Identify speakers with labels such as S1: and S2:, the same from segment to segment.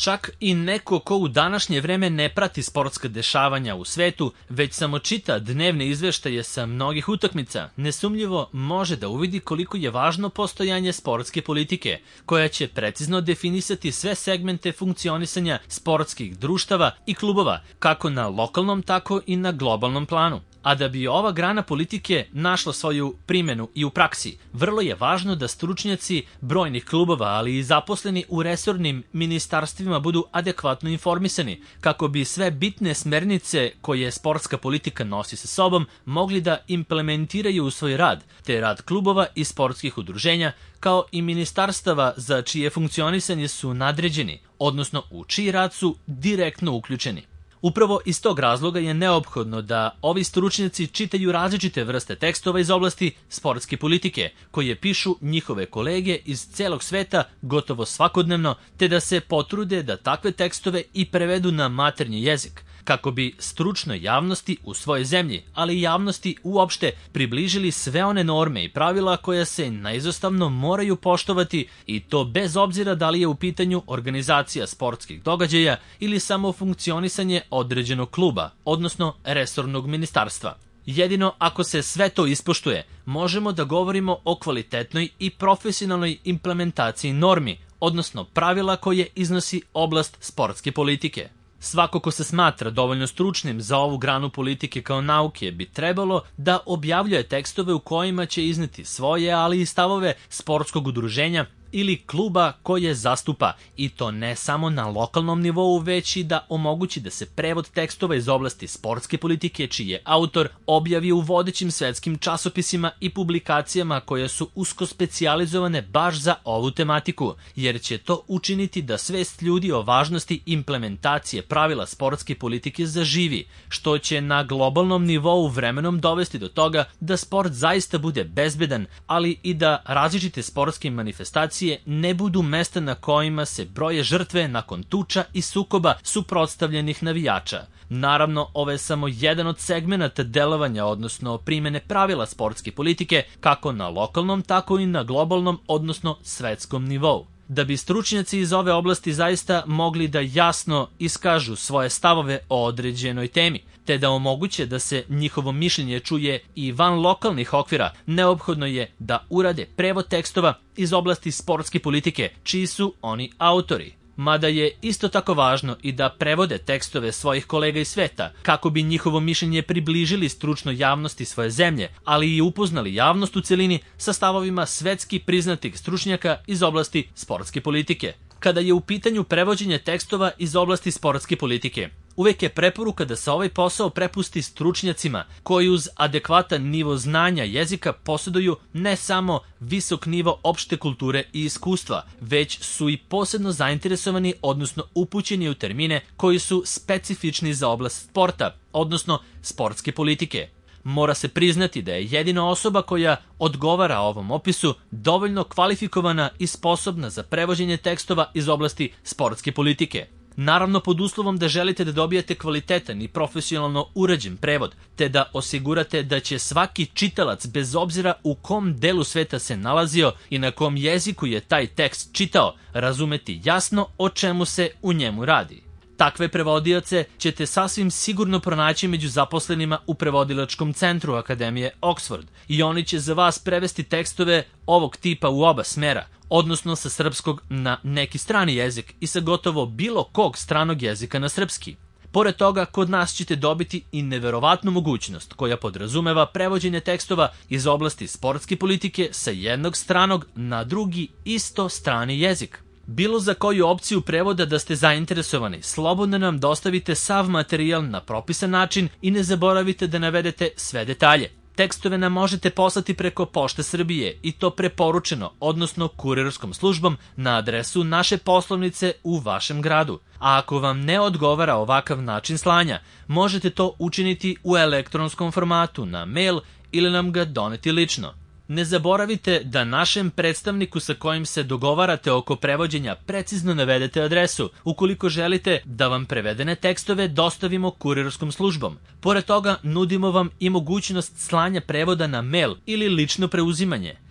S1: Čak i neko ko u današnje vreme ne prati sportska dešavanja u svetu, već samo čita dnevne izveštaje sa mnogih utakmica, nesumnjivo može da uvidi koliko je važno postojanje sportske politike, koja će precizno definisati sve segmente funkcionisanja sportskih društava i klubova, kako na lokalnom, tako i na globalnom planu. A da bi ova grana politike našla svoju primjenu i u praksi, vrlo je važno da stručnjaci brojnih klubova, ali i zaposleni u resornim ministarstvima budu adekvatno informisani, kako bi sve bitne smernice koje sportska politika nosi sa sobom mogli da implementiraju u svoj rad, te rad klubova i sportskih udruženja, kao i ministarstava za čije funkcionisanje su nadređeni, odnosno u čiji rad su direktno uključeni. Upravo iz tog razloga je neophodno da ovi stručnjaci čitaju različite vrste tekstova iz oblasti sportske politike, koje pišu njihove kolege iz celog sveta gotovo svakodnevno, te da se potrude da takve tekstove i prevedu na maternji jezik, kako bi stručnoj javnosti u svojoj zemlji, ali i javnosti uopšte približili sve one norme i pravila koja se neizostavno moraju poštovati, i to bez obzira da li je u pitanju organizacija sportskih događaja ili samo funkcionisanje određenog kluba, odnosno resornog ministarstva. Jedino ako se sve to ispoštuje, možemo da govorimo o kvalitetnoj i profesionalnoj implementaciji normi, odnosno pravila koje iznosi oblast sportske politike. Svako ko se smatra dovoljno stručnim za ovu granu politike kao nauke bi trebalo da objavljuje tekstove u kojima će izneti svoje, ali i stavove sportskog udruženja ili kluba koje zastupa, i to ne samo na lokalnom nivou, već i da omogući da se prevod tekstova iz oblasti sportske politike, čiji je autor, objavi u vodećim svetskim časopisima i publikacijama koje su usko specijalizovane baš za ovu tematiku, jer će to učiniti da svest ljudi o važnosti implementacije pravila sportske politike zaživi, što će na globalnom nivou vremenom dovesti do toga da sport zaista bude bezbedan, ali i da različite sportske manifestacije ne budu mesta na kojima se broje žrtve nakon tuča i sukoba suprotstavljenih navijača. Naravno, ovo je samo jedan od segmenata delovanja, odnosno primene pravila sportske politike, kako na lokalnom, tako i na globalnom, odnosno svetskom nivou. Da bi stručnjaci iz ove oblasti zaista mogli da jasno iskažu svoje stavove o određenoj temi, te da omoguće da se njihovo mišljenje čuje i van lokalnih okvira, neophodno je da urade prevod tekstova iz oblasti sportske politike, čiji su oni autori. Mada je isto tako važno i da prevode tekstove svojih kolega iz sveta, kako bi njihovo mišljenje približili stručnoj javnosti svoje zemlje, ali i upoznali javnost u celini sa stavovima svetski priznatih stručnjaka iz oblasti sportske politike. Kada je u pitanju prevođenje tekstova iz oblasti sportske politike, uvek je preporuka da se ovaj posao prepusti stručnjacima koji uz adekvatan nivo znanja jezika posjeduju ne samo visok nivo opšte kulture i iskustva, već su i posebno zainteresovani, odnosno upućeni u termine koji su specifični za oblast sporta, odnosno sportske politike. Mora se priznati da je jedina osoba koja odgovara ovom opisu dovoljno kvalifikovana i sposobna za prevođenje tekstova iz oblasti sportske politike. Naravno, pod uslovom da želite da dobijete kvalitetan i profesionalno urađen prevod, te da osigurate da će svaki čitalac, bez obzira u kom delu sveta se nalazio i na kom jeziku je taj tekst čitao, razumeti jasno o čemu se u njemu radi. Takve prevodioce ćete sasvim sigurno pronaći među zaposlenima u prevodilačkom centru Akademije Oxford, i oni će za vas prevesti tekstove ovog tipa u oba smera, odnosno sa srpskog na neki strani jezik i sa gotovo bilo kog stranog jezika na srpski. Pored toga, kod nas ćete dobiti i neverovatnu mogućnost koja podrazumeva prevođenje tekstova iz oblasti sportske politike sa jednog stranog na drugi isto strani jezik. Bilo za koju opciju prevoda da ste zainteresovani, slobodno nam dostavite sav materijal na propisan način i ne zaboravite da navedete sve detalje. Tekstove nam možete poslati preko Pošte Srbije, i to preporučeno, odnosno kurirskom službom, na adresu naše poslovnice u vašem gradu. A ako vam ne odgovara ovakav način slanja, možete to učiniti u elektronskom formatu na mail ili nam ga doneti lično. Ne zaboravite da našem predstavniku sa kojim se dogovarate oko prevođenja precizno navedete adresu, ukoliko želite da vam prevedene tekstove dostavimo kurirskom službom. Pored toga, nudimo vam i mogućnost slanja prevoda na mail ili lično preuzimanje.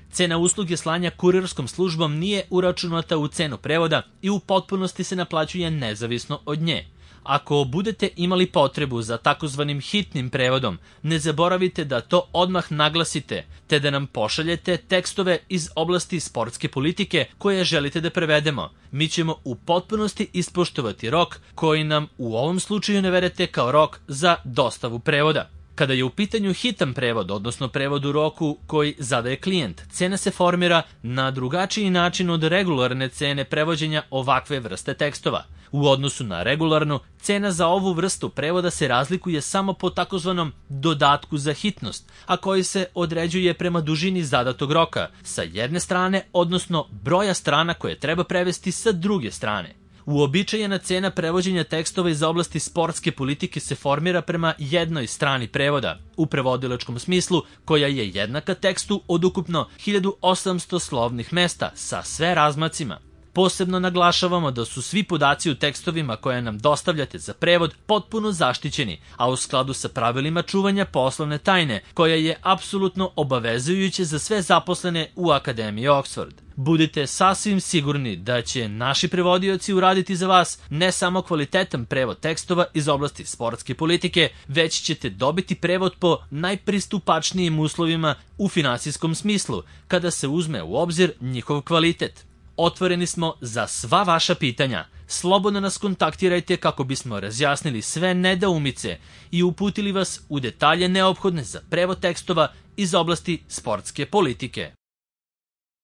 S1: Cena usluge slanja kurirskom službom nije uračunata u cenu prevoda i u potpunosti se naplaćuje nezavisno od nje. Ako budete imali potrebu za takozvanim hitnim prevodom, ne zaboravite da to odmah naglasite, te da nam pošaljete tekstove iz oblasti sportske politike koje želite da prevedemo. Mi ćemo u potpunosti ispoštovati rok koji nam u ovom slučaju navedete kao rok za dostavu prevoda. Kada je u pitanju hitan prevod, odnosno prevod u roku koji zadaje klijent, cena se formira na drugačiji način od regularne cene prevođenja ovakve vrste tekstova. U odnosu na regularnu, cena za ovu vrstu prevoda se razlikuje samo po takozvanom dodatku za hitnost, a koji se određuje prema dužini zadatog roka sa jedne strane, odnosno broja strana koje treba prevesti sa druge strane. Uobičajena cena prevođenja tekstova iz oblasti sportske politike se formira prema jednoj strani prevoda, u prevodilačkom smislu, koja je jednaka tekstu od ukupno 1800 slovnih mesta sa sve razmacima. Posebno naglašavamo da su svi podaci u tekstovima koje nam dostavljate za prevod potpuno zaštićeni, a u skladu sa pravilima čuvanja poslovne tajne, koja je apsolutno obavezujuće za sve zaposlene u Akademiji Oxford. Budite sasvim sigurni da će naši prevodioci uraditi za vas ne samo kvalitetan prevod tekstova iz oblasti sportske politike, već ćete dobiti prevod po najpristupačnijim uslovima u finansijskom smislu, kada se uzme u obzir njihov kvalitet. Otvoreni smo za sva vaša pitanja. Slobodno nas kontaktirajte kako bismo razjasnili sve nedoumice i uputili vas u detalje neophodne za prevod tekstova iz oblasti sportske politike.